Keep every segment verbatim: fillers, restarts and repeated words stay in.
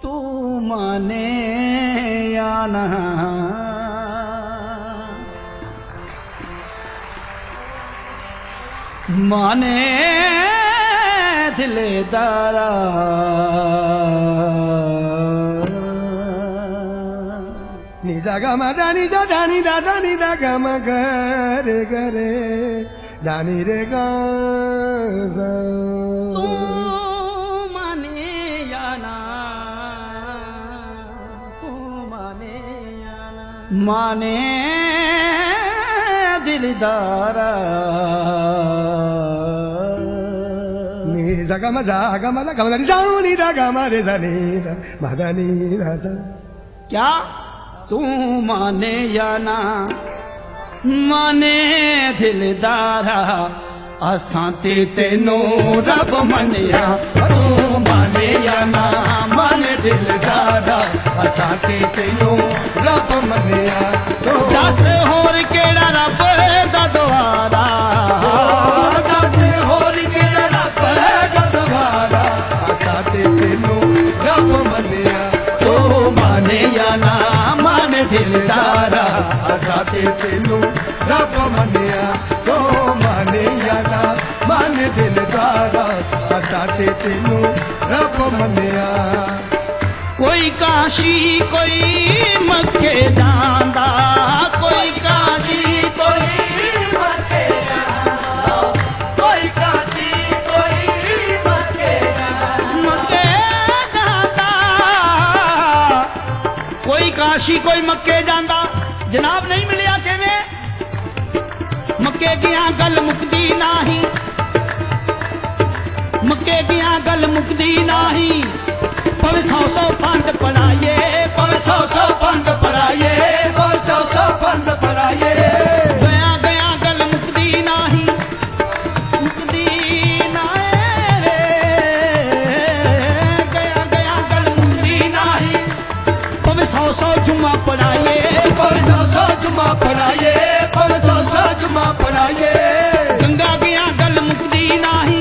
तू माने या ना माने दिलदारा निजा गमा दानी दा दानी दा दानी दा गमा गरे गरे दानी रे गा तू माने या ना तू माने या ना माने दिलदारा निजा गमा जा गमा दा गमा दा जानी दा गमा रे दानी दा मदानी दा क्या तू माने या ना माने दिलदारा असां ते तेनू रब मनिया तू माने या ना माने दिलदारा असां ते तेनू रब मनिया दस होर केड़ा रब दा द्वारा दस होर केड़ा रब दा द्वारा असां ते तेनू रब मनिया तू माने या ना माने दिलदारा असां ते तेनू रब मनिया तो माने या ना माने दिलदारा असां ते तेनू रब मनिया कोई काशी कोई मक्के जांदा कोई काशी कोई मक्के जांदा कोई काशी कोई मक्के मक्के जांदा कोई काशी कोई मक्के जांदा जनाब नहीं मिलिया किवें मक्के दियां गल मुकदी नाही मक्के दियां गल मुकदी नाही पवे सौ सौ पंड पढ़ाइए पवे सौ सौ पंड पढ़ाइए पवे सौ सौ पंड पढ़ाइए गया गया गल मुकदी नाही मुकदी नाहे गया गया गल मुकदी नाही पवे सौ सौ जुम्मा पढ़ाइए पवे सौ सौ जुम्मा पढ़ाइए पवे सौ सौ जुम्मा पढ़ाइए गंगा गया गल मुकदी नाही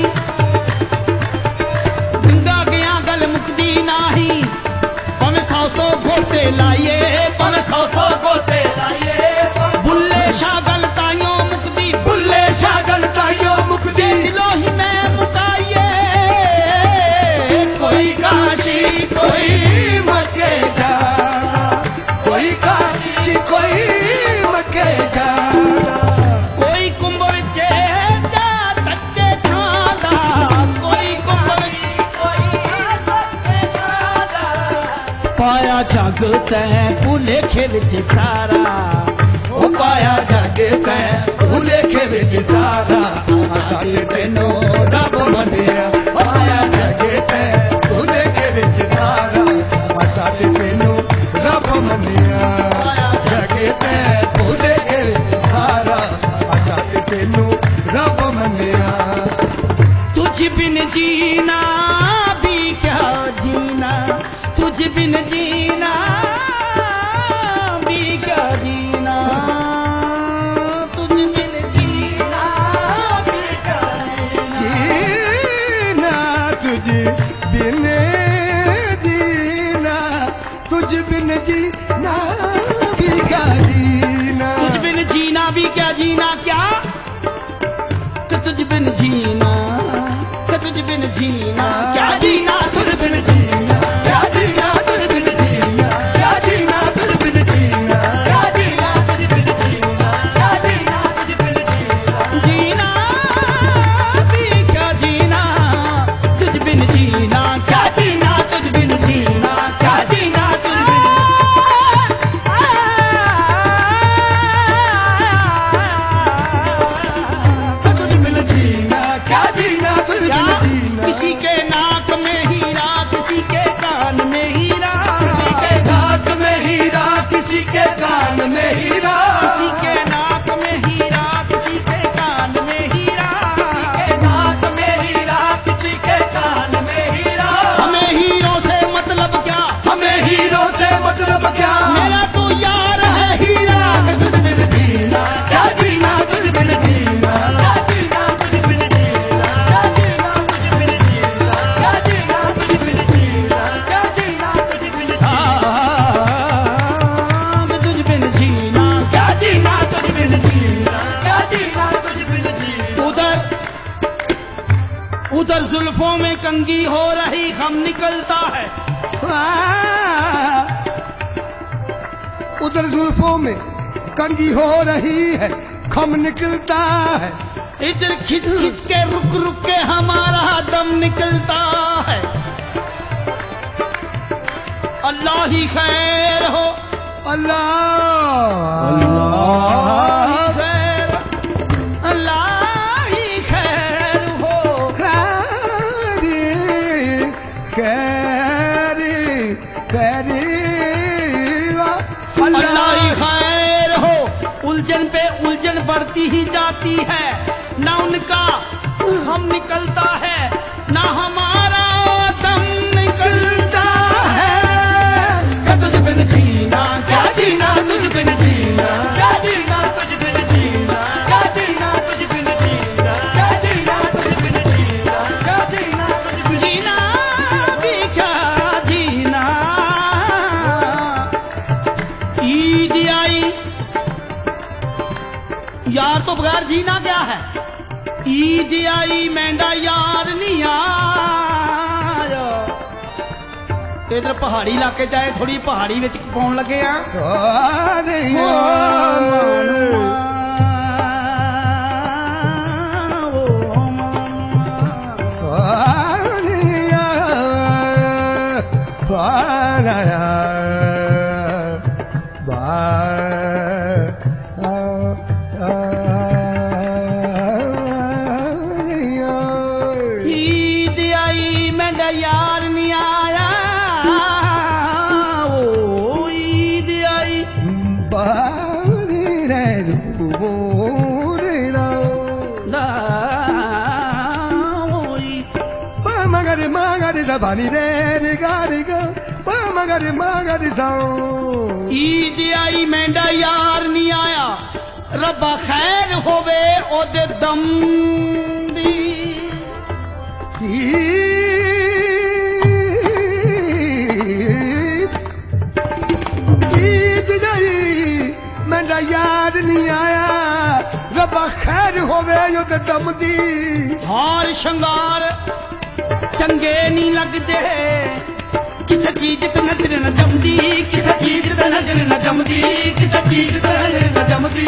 गंगा गया गल मुकदी नाही पवे सौ सौ गोते लाइए पवे सौ सौ गोते लाइए बुल्ले शाह गल ताइयों मुकदी बुल्ले शाह गल ताइयों मुकदी दिलो ही मैं मुकाइए कोई काशी कोई मक्के जाना कोई काशी कोई मक्के जाना कोई कुंभ विचे जा तच्चे छांदा कोई कुंभ कोई तच्चे छांदा पाया जग तै भुलेखे विच सारा ओ पाया जग तै भुलेखे विच सारा असां ते तेनू रब मनिया पाया जग तै भुलेखे विच सारा असां ते तेनू रब मनिया जग तै भुलेखे विच सारा असां ते तेनू रब मनिया तुझ बिन जीना भी क्या जीना तुझ बिन जीना भी क्या जीना तुझ बिन जीना भी क्या जीना तुझ बिन जीना तुझ बिन जीना भी क्या जीना तुझ बिन जीना भी क्या जीना क्या कि तुझ बिन जीना कि तुझ बिन जीना क्या जीना तुझ बिन जीना क्या जीना तुझ बिन जीना क्या जीना तुझ बिन जीना क्या जीना तुझ बिन जीना क्या जीना तुझ बिन जीना जीना भी क्या जीना तुझ बिन जीना क्या जीना तुझ बिन जीना क्या जीना तुझ बिन तुझ बिन जीना क्या जीना तुझ बिन जीना किसी के नाक में हीरा किसी जुल्फों में कंगी हो रही हम निकलता है। उधर जुल्फों में कंगी हो रही है, खम निकलता है। इधर खिंच खिंच के रुक रुक के हमारा दम निकलता है। अल्लाह ही खैर हो, अल्लाह अल्लाह खैर, अल्लाह ही खैर हो। खैरी खैरी खैरी अल्लाह ही खैर हो। उलझन पे उलझन बढ़ती ही जाती है, ना उनका हम निकलता है, ना हमारा दम निकलता है। क्या तुझ बिन जीना, क्या जीना तुझ बिन जीना, क्या जीना तुझ बिन जीना, क्या जीना तुझ बिन जीना, क्या जीना तुझ बिन जीना, क्या जीना तुझ बिन जीना भी क्या जीना। ईद आई यार तो बगैर जीना क्या है। ईद आई मेंढा यार नहीं आया। इधर पहाड़ी इलाके जाए थोड़ी पहाड़ी विच पाउन लगे आ। ईद आई मेंढा यार नहीं आया। ओ ईद आई ना ओई मगर मगर दबानी रे रे गारी गो मगर मगर साओ। ईद आई मेंढा यार नहीं आया। रब्बा खैर होवे ओदे दम दी। ईद गई मेरा याद नहीं आया। रब्बा खैर होवे यो ते दम दी। हार शंगार चंगे नहीं लगदे, किस चीज ते नजर न जमदी, किस चीज ते नजर न जमदी, किस चीज ते नजर न जमदी।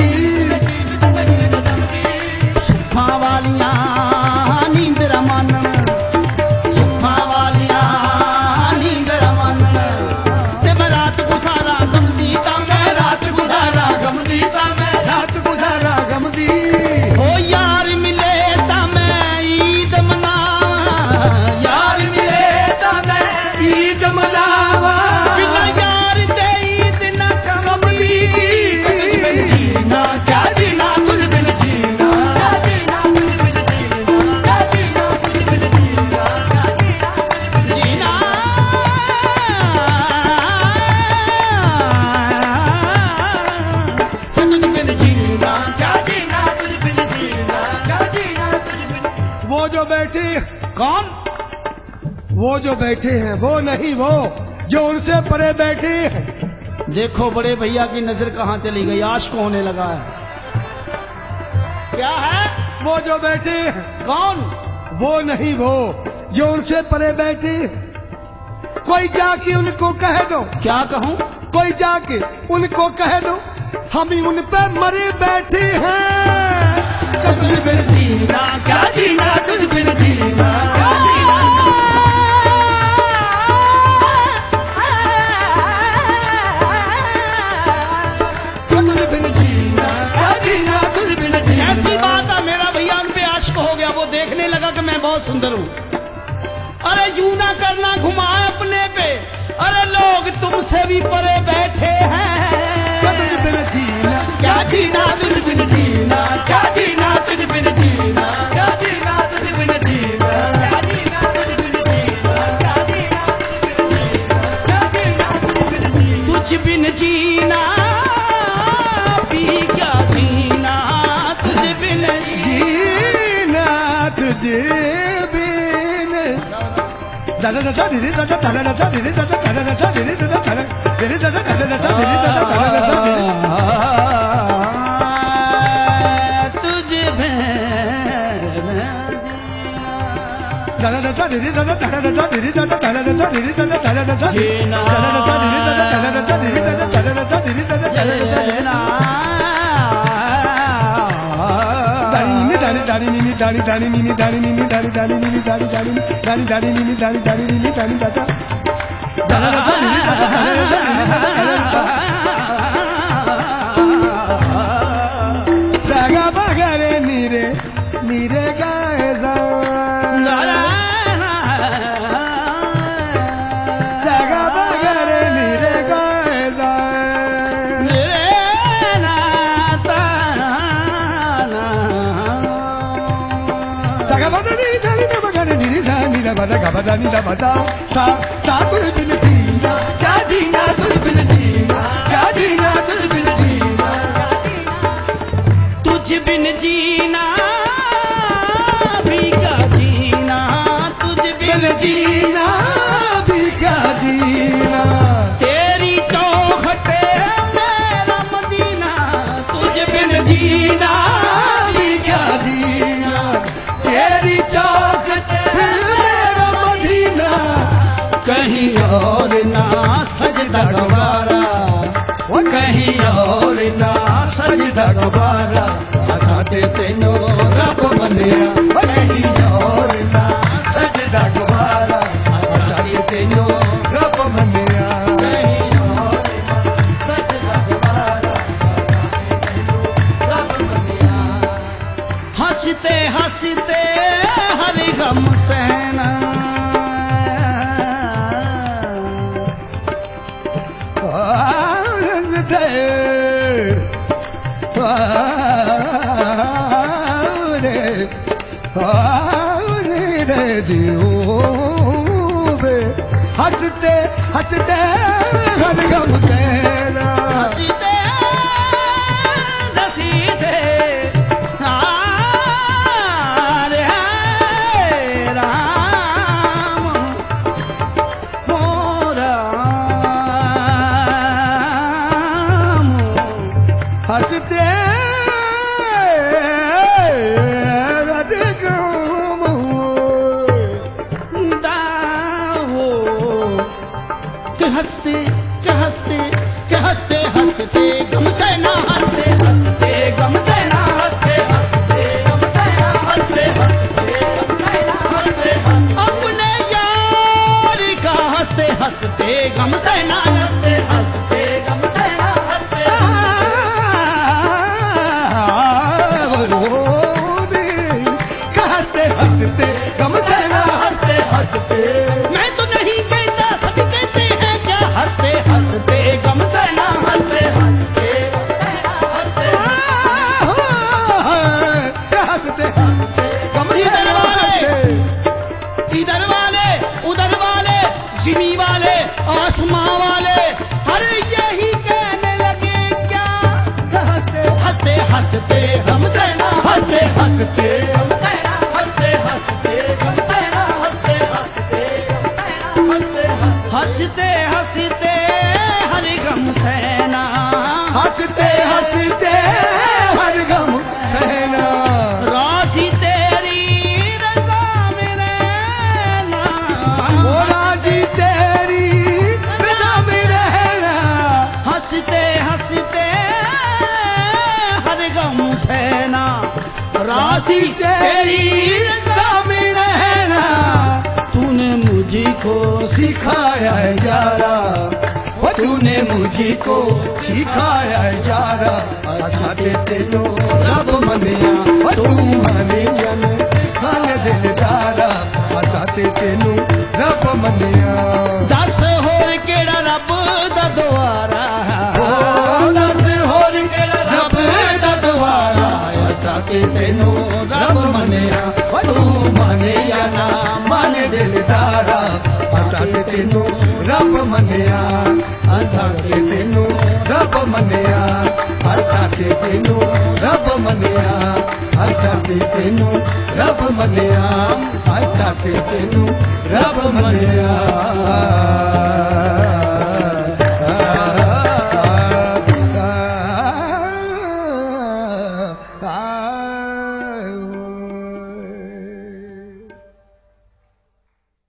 सुखा वालियां नींदरा मानन, सुखा वालियां नींदरा मानन। ते मैं रात गुजारा गमदी ता मैं रात गुजारा गमदी ता मैं रात गुजारा गमदी। ओ यार मिले ता मैं ईद मनावा, यार मिले ता मैं ईद मनावा। बिना यार दे ईद न गमदी। जीना क्या जीना तुझ बिन जीना, जीना तुझ बिन जीना, जीना तुझ बिन जीना, जीना तुझ बिन जीना, क्या जीना तुझ बिन जीना, क्या जीना तुझ बिन। वो जो बैठे कौन? वो जो बैठे हैं वो नहीं, वो जो उनसे परे बैठे हैं। देखो बड़े भैया की नजर कहाँ चली गई, आशिक होने लगा है। क्या है? वो जो बैठे हैं कौन? वो नहीं, वो जो उनसे परे बैठे हैं। कोई जाके उनको कह दो, क्या कहूँ? कोई जाके उनको कह दो हम ही उन पे मरे बैठे हैं। तुझ बिन जीना क्या जीना तुझ बिन जीना, तुझ बिन जीना क्या जीना तुझ बिन जीना। ऐसी बात है मेरा भैया उन पे आशिक हो गया। वो देखने लगा कि मैं बहुत सुंदर हूँ। अरे यूं ना करना घुमा अपने पे, अरे लोग तुमसे भी परे बैठे हैं। तुझ बिन जीना क्या जीना तुझ बिन जीना, क्या जीना तुझ बिन जीना, क्या जीना तुझ बिन जीना, क्या जीना तुझ बिन जीना, क्या जीना तुझ बिन जीना, भी क्या जीना तुझ बिन जीना तुझे बिन। दादा दादा दीदी दादा दादा दादा दीदी दादा दादा दादा दीदी दादा दादा दीदी दादा दादा दादा दीदी दादा दादा दादा तुझ बिन दादा दादा diri da da da da da diri da da da da da diri da da da da da diri da da da da diri da da da da da diri da da da da da diri da da da da da Dari nini dari dari nini dari nini dari dari nini dari dari dari dari nini dari dari nini dari dada dada dada nini dada dada dada saga bagare nire nire gaeza saga bagare nire gaeza Bada gabada ni da bada sa sa tu bin जीना क्या जीना तू बिन जीना क्या जीना तू बिन जीना तुझ बिन जीना भी क्या जीना तुझ बिन जीना भी क्या जीना तेरी चौखट मेरा मदीना तुझ बिन जीना भी क्या जीना तेरी चौखट कहीं और ना सजदा गवारा वो कहीं और ना सजदा गवारा असाते तेनो रब मनिया कहीं और ना सजदा गवारा असाते तेनो रब मनिया कहीं और ना सजदा गवारा रब मनिया हंसते हंसते हर गम सहना हंसते हंसते हर गम सहना हंसते हंसते हारे राम हो राम हंसते हंसते क्या हंसते क्या हंसते हंसते गम से ना हंसते हंसते गम से ना हंसते हंसते गम से ना हंसते हंसते गम से ना हंसते अपने यार का हंसते हंसते गम से ना हंसते हंसते गम से ना हंसते हंसते हंसते गम से ना हंसते हंसते मैं तो नहीं कहता सब कहते हैं क्या हंसते हंसते गम से ना हंसते हंसते हंसते हंसते गम से इधर ना वाले हंसते इधर वाले उधर वाले जिमी वाले आसमां वाले अरे यही कहने लगे क्या हंसते हंसते हंसते गम से ना हंसते हंसते गम से ना हंसते हंसते गम से ना हंसते हंसते हंसते हंसते हर गम सहना हंसते हंसते हर गम सहना राशि तेरी रज़ा में रहना वो राजी तेरी रज़ा में रहना हंसते हंसते हर गम सहना राशि तेरी रज़ा में रहना तूने मुझको सिखाया है यारा वो तूने मुझको सिखाया है यारा असाते तेनो रब मनिया वो तू मनिया ने मन दिलदारा असाते तेनो रब मनिया दस होर केड़ा रब दा द्वारा ओ दस होर रब दा द्वारा असाते तेनो रब मनिया वो तू मनिया ना मन दिलदारा असाते तेनो रब मनिया असाते तेनो रब मनिया असाते तेनो रब मनिया असाते तेनो रब मनिया असाते तेनो रब मनिया